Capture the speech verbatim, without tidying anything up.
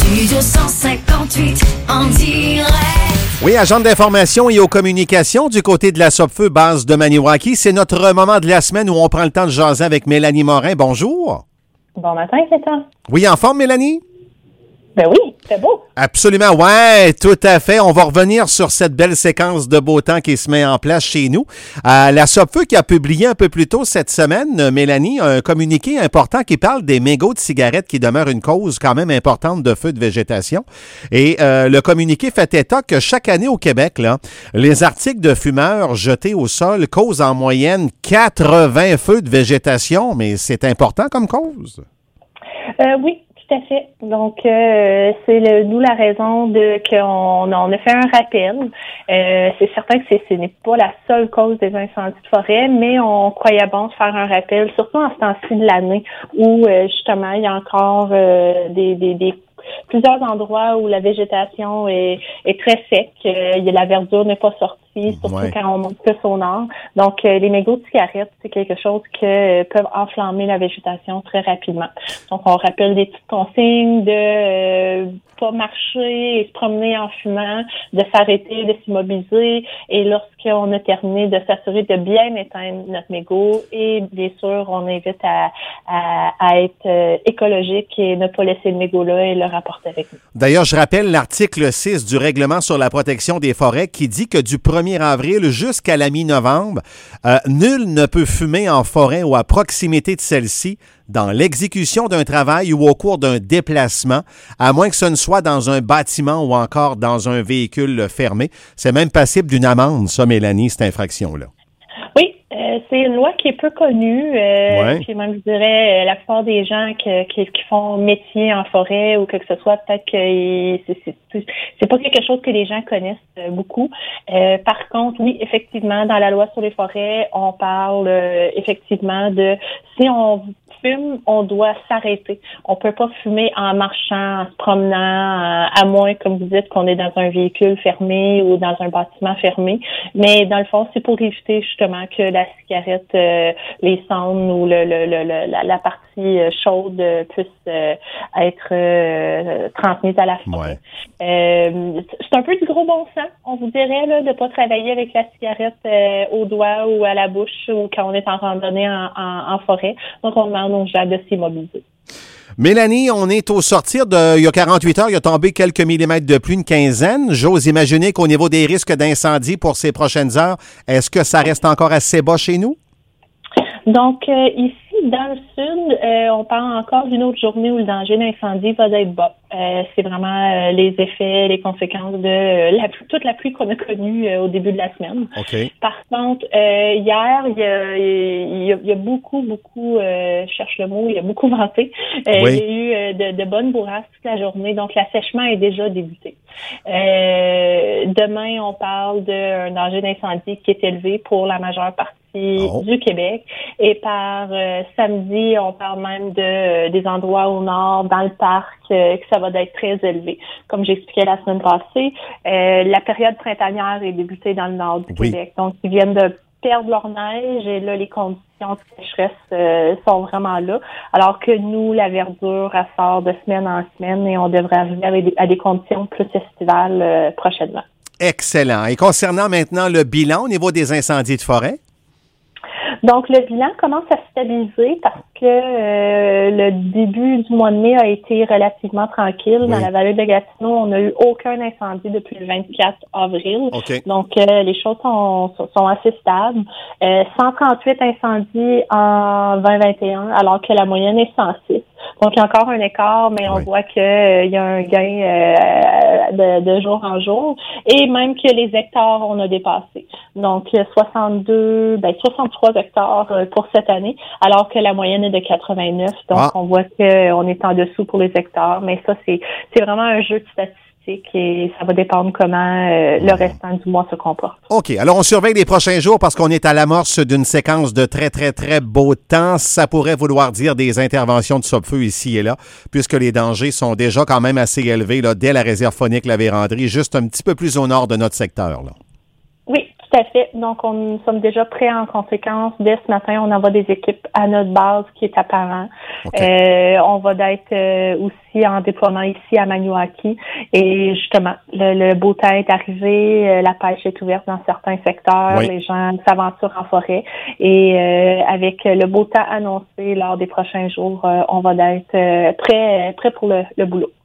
Studio cent cinquante-huit en direct. Oui, agente d'information et aux communications du côté de la Sopfeu base de Maniwaki. C'est notre moment de la semaine où on prend le temps de jaser avec Mélanie Morin. Bonjour. Bon matin, Kétan. Oui, en forme, Mélanie? Ben oui, c'est beau. Absolument, ouais, tout à fait. On va revenir sur cette belle séquence de beau temps qui se met en place chez nous. Euh, la Sopfeu qui a publié un peu plus tôt cette semaine, Mélanie, un communiqué important qui parle des mégots de cigarettes qui demeurent une cause quand même importante de feux de végétation. Et euh, le communiqué fait état que chaque année au Québec, là, les articles de fumeurs jetés au sol causent en moyenne quatre-vingts feux de végétation, mais c'est important comme cause. Euh, oui. Tout à fait. Donc, euh, c'est le, d'où la raison de qu'on on a fait un rappel. Euh, c'est certain que c'est, ce n'est pas la seule cause des incendies de forêt, mais on croyait bon de faire un rappel, surtout en ce temps-ci de l'année où, euh, justement, il y a encore euh, des, des, des plusieurs endroits où la végétation est, est très sec. Euh, la verdure n'est pas sortie, surtout ouais. quand on monte plus au nord. Donc, euh, les mégots de cigarettes, c'est quelque chose que euh, peuvent enflammer la végétation très rapidement. Donc, on rappelle des petites consignes de euh, pas marcher et se promener en fumant, de s'arrêter, de s'immobiliser. Et lorsqu'on a terminé, de s'assurer de bien éteindre notre mégot. Et bien sûr, on invite à, à, à être euh, écologique et ne pas laisser le mégot là et le rapporter avec nous. D'ailleurs, je rappelle l'article six du règlement sur la protection des forêts qui dit que du premier avril jusqu'à la mi-novembre, euh, nul ne peut fumer en forêt ou à proximité de celle-ci dans l'exécution d'un travail ou au cours d'un déplacement, à moins que ce ne soit dans un bâtiment ou encore dans un véhicule fermé. C'est même passible d'une amende, ça, Mélanie, cette infraction-là. Oui, euh, c'est une loi qui est peu connue. Euh, ouais. Puis même, je dirais, euh, la plupart des gens que, qui, qui font métier en forêt ou que, que ce soit, peut-être que c'est, c'est, c'est pas quelque chose que les gens connaissent euh, beaucoup. Euh, par contre, oui, effectivement, dans la loi sur les forêts, on parle euh, effectivement de si on fume, on doit s'arrêter. On peut pas fumer en marchant, en se promenant, à, à moins, comme vous dites, qu'on est dans un véhicule fermé ou dans un bâtiment fermé. Mais dans le fond, c'est pour éviter justement que la cigarette, euh, les cendres ou le, le, le, le la, la partie chaude euh, puisse euh, être euh, transmise à la forêt. Ouais. Euh, c'est un peu du gros bon sens, on vous dirait, là, de pas travailler avec la cigarette euh, au doigt ou à la bouche ou quand on est en randonnée en, en, en forêt. Donc, on demande aux gens de s'immobiliser. Mélanie, on est au sortir de, il y a quarante-huit heures, il y a tombé quelques millimètres de pluie, une quinzaine. J'ose imaginer qu'au niveau des risques d'incendie pour ces prochaines heures, est-ce que ça reste encore assez bas chez nous? Donc, euh, ici, dans le sud, euh, on parle encore d'une autre journée où le danger d'incendie va être bas. Euh, c'est vraiment euh, les effets, les conséquences de euh, la, toute la pluie qu'on a connue euh, au début de la semaine. Okay. Par contre, euh, hier, il y a, il y a, il y a beaucoup, beaucoup, euh, je cherche le mot, il y a beaucoup venté. Euh, oui. Il y a eu euh, de, de bonnes bourrasques toute la journée, donc l'assèchement est déjà débuté. Euh, demain, on parle d'un danger d'incendie qui est élevé pour la majeure partie Oh. du Québec. Et par euh, samedi, on parle même de euh, des endroits au nord, dans le parc, euh, que ça va être très élevé. Comme j'expliquais la semaine passée, euh, la période printanière est débutée dans le nord du oui. Québec. Donc, ils viennent de perdre leur neige et là, les conditions de sécheresse euh, sont vraiment là. Alors que nous, la verdure, elle sort de semaine en semaine et on devrait arriver à des, à des conditions plus estivales euh, prochainement. Excellent. Et concernant maintenant le bilan au niveau des incendies de forêt? Donc, le bilan commence à se stabiliser parce que euh, le début du mois de mai a été relativement tranquille. Oui. Dans la vallée de Gatineau, on n'a eu aucun incendie depuis le vingt-quatre avril. Okay. Donc, euh, les choses sont, sont assez stables. Euh, cent trente-huit incendies en vingt vingt et un, alors que la moyenne est cent six. Donc, il y a encore un écart, mais on oui. voit qu'il euh, y a un gain euh, de, de jour en jour. Et même que les hectares, on a dépassé. Donc, soixante-deux, ben soixante-trois hectares pour cette année, alors que la moyenne est de quatre-vingt-neuf. Donc, ah. on voit qu'on est en dessous pour les hectares. Mais ça, c'est, c'est vraiment un jeu de statistiques et ça va dépendre comment euh, le restant du mois se comporte. OK. Alors, on surveille les prochains jours parce qu'on est à l'amorce d'une séquence de très, très, très beau temps. Ça pourrait vouloir dire des interventions de Sopfeu ici et là, puisque les dangers sont déjà quand même assez élevés là, dès la réserve faunique La Vérandrie, juste un petit peu plus au nord de notre secteur, là. Oui. Tout à fait. Donc, on, nous sommes déjà prêts en conséquence. Dès ce matin, on envoie des équipes à notre base qui est apparent. Okay. Euh, on va être euh, aussi en déploiement ici à Maniwaki. Et justement, le, le beau temps est arrivé. Euh, la pêche est ouverte dans certains secteurs. Oui. Les gens s'aventurent en forêt. Et euh, avec le beau temps annoncé lors des prochains jours, euh, on va être euh, prêt, prêt pour le, le boulot.